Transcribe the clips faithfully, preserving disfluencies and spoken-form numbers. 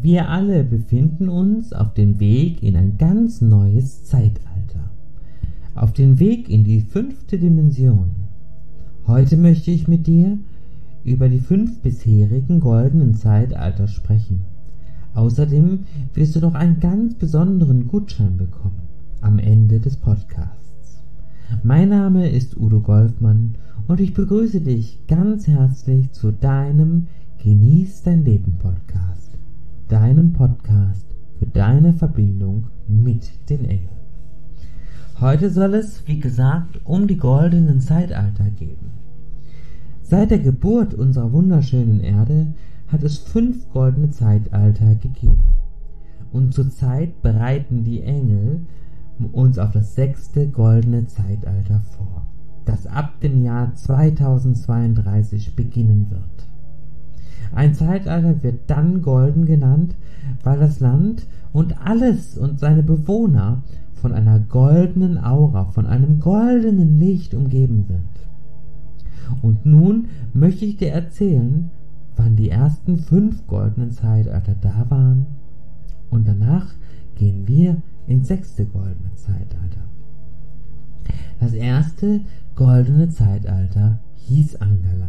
Wir alle befinden uns auf dem Weg in ein ganz neues Zeitalter. Auf dem Weg in die fünfte Dimension. Heute möchte ich mit dir über die fünf bisherigen goldenen Zeitalter sprechen. Außerdem wirst du noch einen ganz besonderen Gutschein bekommen am Ende des Podcasts. Mein Name ist Udo Golfmann und ich begrüße dich ganz herzlich zu deinem Genieß dein Leben Podcast. Deinem Podcast für deine Verbindung mit den Engeln. Heute soll es, wie gesagt, um die goldenen Zeitalter gehen. Seit der Geburt unserer wunderschönen Erde hat es fünf goldene Zeitalter gegeben. Und zurzeit bereiten die Engel uns auf das sechste goldene Zeitalter vor, das ab dem Jahr zweitausendzweiunddreißig beginnen wird. Ein Zeitalter wird dann golden genannt, weil das Land und alles und seine Bewohner von einer goldenen Aura, von einem goldenen Licht umgeben sind. Und nun möchte ich dir erzählen, wann die ersten fünf goldenen Zeitalter da waren, und danach gehen wir ins sechste goldene Zeitalter. Das erste goldene Zeitalter hieß Angala.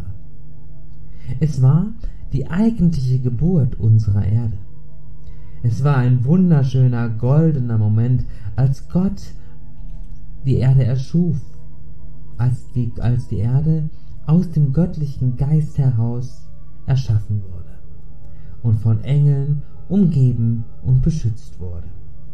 Es war die eigentliche Geburt unserer Erde. Es war ein wunderschöner goldener Moment, als Gott die Erde erschuf, als die, als die Erde aus dem göttlichen Geist heraus erschaffen wurde und von Engeln umgeben und beschützt wurde.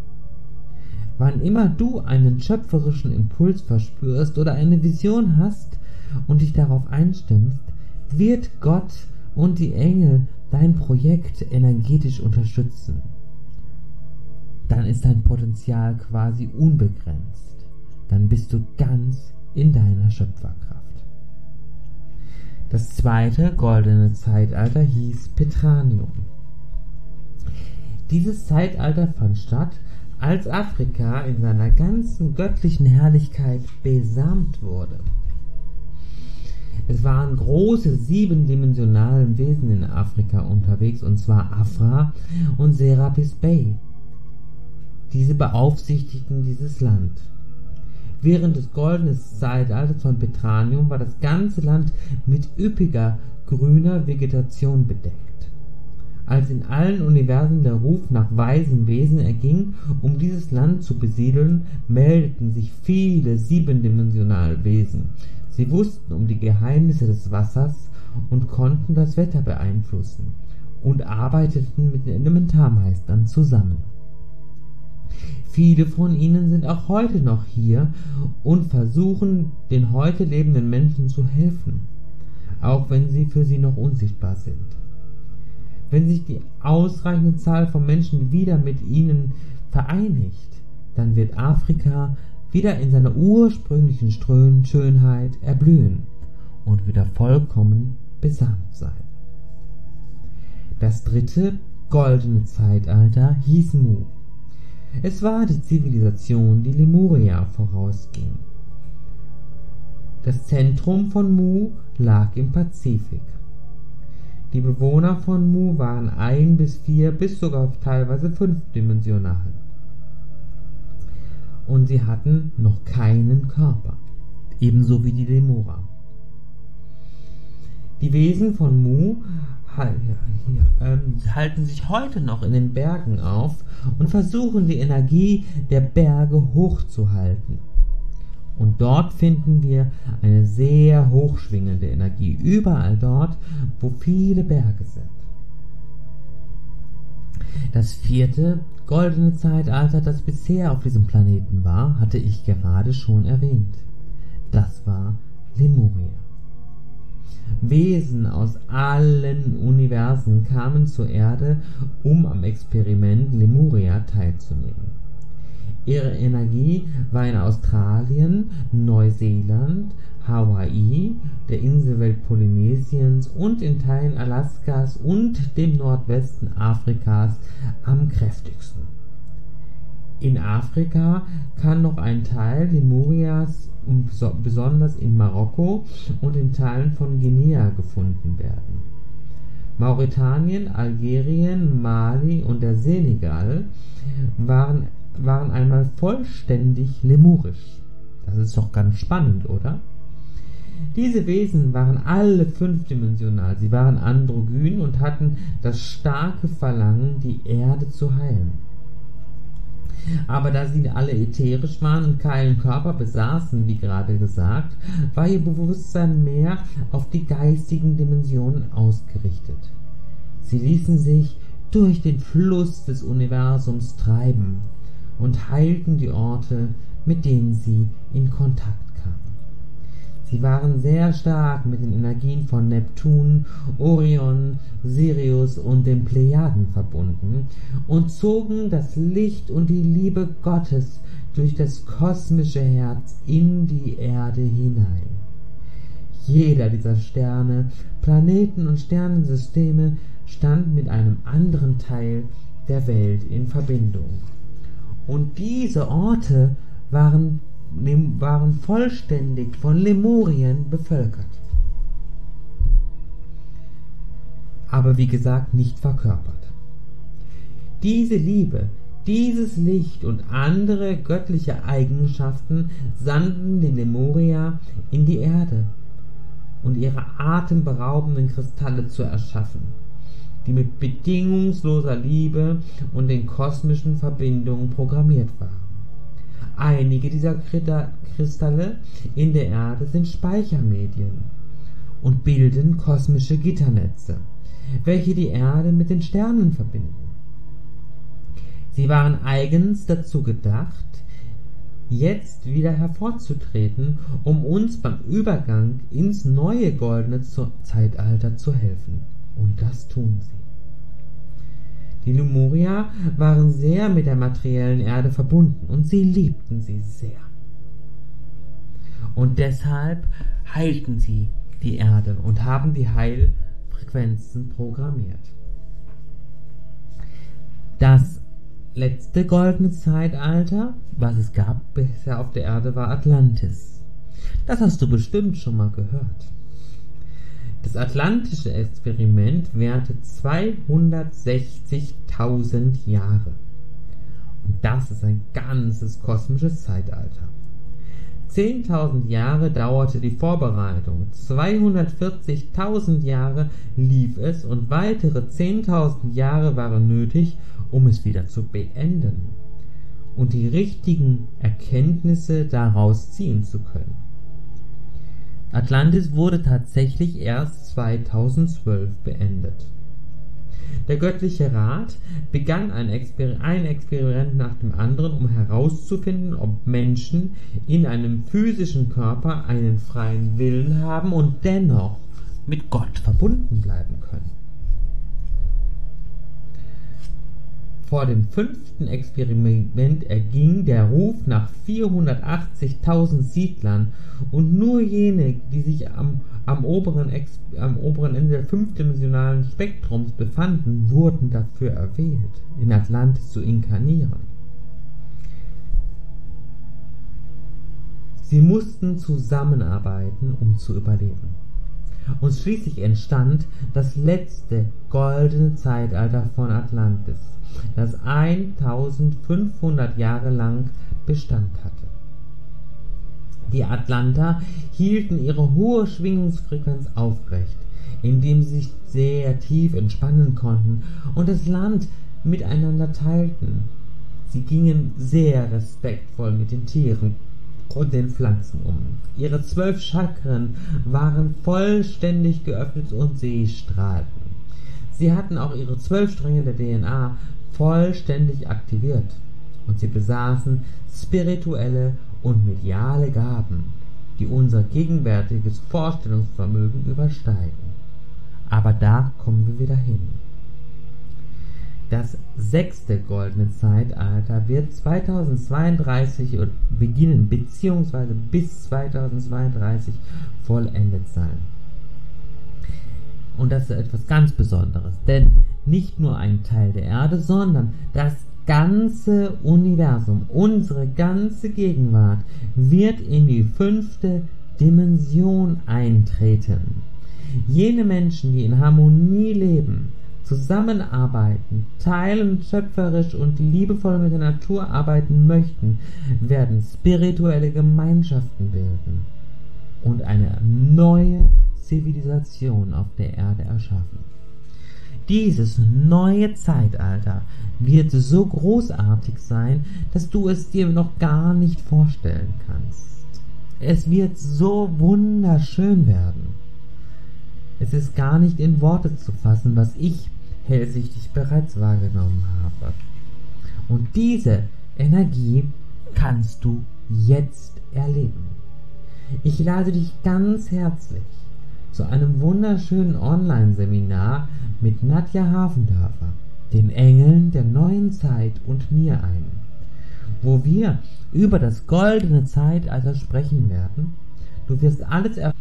Wann immer du einen schöpferischen Impuls verspürst oder eine Vision hast und dich darauf einstimmst, wird Gott und die Engel dein Projekt energetisch unterstützen. Dann ist dein Potenzial quasi unbegrenzt. Dann bist du ganz in deiner Schöpferkraft. Das zweite goldene Zeitalter hieß Petranium. Dieses Zeitalter fand statt, als Afrika in seiner ganzen göttlichen Herrlichkeit besamt wurde. Es waren große siebendimensionale Wesen in Afrika unterwegs, und zwar Afra und Serapis Bey. Diese beaufsichtigten dieses Land. Während des goldenen Zeitalters von Petranium war das ganze Land mit üppiger grüner Vegetation bedeckt. Als in allen Universen der Ruf nach weisen Wesen erging, um dieses Land zu besiedeln, meldeten sich viele siebendimensionale Wesen. Sie wussten um die Geheimnisse des Wassers und konnten das Wetter beeinflussen und arbeiteten mit den Elementarmeistern zusammen. Viele von ihnen sind auch heute noch hier und versuchen, den heute lebenden Menschen zu helfen, auch wenn sie für sie noch unsichtbar sind. Wenn sich die ausreichende Zahl von Menschen wieder mit ihnen vereinigt, dann wird Afrika wieder in seiner ursprünglichen Schönheit erblühen und wieder vollkommen besamt sein. Das dritte goldene Zeitalter hieß Mu. Es war die Zivilisation, die Lemuria vorausging. Das Zentrum von Mu lag im Pazifik. Die Bewohner von Mu waren ein bis vier bis sogar teilweise fünfdimensional. Und sie hatten noch keinen Körper, ebenso wie die Lemura. Die Wesen von Mu halten sich heute noch in den Bergen auf und versuchen, die Energie der Berge hochzuhalten. Und dort finden wir eine sehr hochschwingende Energie, überall dort, wo viele Berge sind. Das vierte goldene Zeitalter, das bisher auf diesem Planeten war, hatte ich gerade schon erwähnt. Das war Lemuria. Wesen aus allen Universen kamen zur Erde, um am Experiment Lemuria teilzunehmen. Ihre Energie war in Australien, Neuseeland, Hawaii, der Inselwelt Polynesiens und in Teilen Alaskas und dem Nordwesten Afrikas am kräftigsten. In Afrika kann noch ein Teil Lemurias, besonders in Marokko und in Teilen von Guinea, gefunden werden. Mauretanien, Algerien, Mali und der Senegal waren, waren einmal vollständig lemurisch. Das ist doch ganz spannend, oder? Diese Wesen waren alle fünfdimensional. Sie waren androgyn und hatten das starke Verlangen, die Erde zu heilen. Aber da sie alle ätherisch waren und keinen Körper besaßen, wie gerade gesagt, war ihr Bewusstsein mehr auf die geistigen Dimensionen ausgerichtet. Sie ließen sich durch den Fluss des Universums treiben und heilten die Orte, mit denen sie in Kontakt kamen. Sie waren sehr stark mit den Energien von Neptun, Orion, Sirius und den Plejaden verbunden und zogen das Licht und die Liebe Gottes durch das kosmische Herz in die Erde hinein. Jeder dieser Sterne, Planeten und Sternensysteme stand mit einem anderen Teil der Welt in Verbindung. Und diese Orte waren waren vollständig von Lemurien bevölkert. Aber wie gesagt, nicht verkörpert. Diese Liebe, dieses Licht und andere göttliche Eigenschaften sandten die Lemurier in die Erde und ihre atemberaubenden Kristalle zu erschaffen, die mit bedingungsloser Liebe und den kosmischen Verbindungen programmiert waren. Einige dieser Kristalle in der Erde sind Speichermedien und bilden kosmische Gitternetze, welche die Erde mit den Sternen verbinden. Sie waren eigens dazu gedacht, jetzt wieder hervorzutreten, um uns beim Übergang ins neue goldene Zeitalter zu helfen. Und das tun sie. Die Lemurier waren sehr mit der materiellen Erde verbunden und sie liebten sie sehr. Und deshalb heilten sie die Erde und haben die Heilfrequenzen programmiert. Das letzte goldene Zeitalter, was es gab bisher auf der Erde, war Atlantis. Das hast du bestimmt schon mal gehört. Das atlantische Experiment währte zweihundertsechzigtausend Jahre. Und das ist ein ganzes kosmisches Zeitalter. zehntausend Jahre dauerte die Vorbereitung, zweihundertvierzigtausend Jahre lief es und weitere zehntausend Jahre waren nötig, um es wieder zu beenden und die richtigen Erkenntnisse daraus ziehen zu können. Atlantis wurde tatsächlich erst zweitausendzwölf beendet. Der göttliche Rat begann ein, Exper- ein Experiment nach dem anderen, um herauszufinden, ob Menschen in einem physischen Körper einen freien Willen haben und dennoch mit Gott verbunden bleiben können. Vor dem fünften Experiment erging der Ruf nach vierhundertachtzigtausend Siedlern und nur jene, die sich am, am, oberen Ex, am oberen Ende des fünfdimensionalen Spektrums befanden, wurden dafür erwählt, in Atlantis zu inkarnieren. Sie mussten zusammenarbeiten, um zu überleben. Und schließlich entstand das letzte goldene Zeitalter von Atlantis, das eintausendfünfhundert Jahre lang Bestand hatte. Die Atlanter hielten ihre hohe Schwingungsfrequenz aufrecht, indem sie sich sehr tief entspannen konnten und das Land miteinander teilten. Sie gingen sehr respektvoll mit den Tieren und den Pflanzen um. Ihre zwölf Chakren waren vollständig geöffnet und sie strahlten. Sie hatten auch ihre zwölf Stränge der D N A vollständig aktiviert und sie besaßen spirituelle und mediale Gaben, die unser gegenwärtiges Vorstellungsvermögen übersteigen. Aber da kommen wir wieder hin. Das sechste goldene Zeitalter wird zweitausendzweiunddreißig beginnen, beziehungsweise bis zweitausendzweiunddreißig vollendet sein. Und das ist etwas ganz Besonderes, denn nicht nur ein Teil der Erde, sondern das ganze Universum, unsere ganze Gegenwart wird in die fünfte Dimension eintreten. Jene Menschen, die in Harmonie leben, zusammenarbeiten, teilen, schöpferisch und liebevoll mit der Natur arbeiten möchten, werden spirituelle Gemeinschaften bilden und eine neue Zivilisation auf der Erde erschaffen. Dieses neue Zeitalter wird so großartig sein, dass du es dir noch gar nicht vorstellen kannst. Es wird so wunderschön werden. Es ist gar nicht in Worte zu fassen, was ich hellsichtig bereits wahrgenommen habe. Und diese Energie kannst du jetzt erleben. Ich lade dich ganz herzlich zu einem wunderschönen Online-Seminar mit Nadja Hafendörfer, den Engeln der neuen Zeit und mir ein, wo wir über das goldene Zeitalter sprechen werden. Du wirst alles erfahren,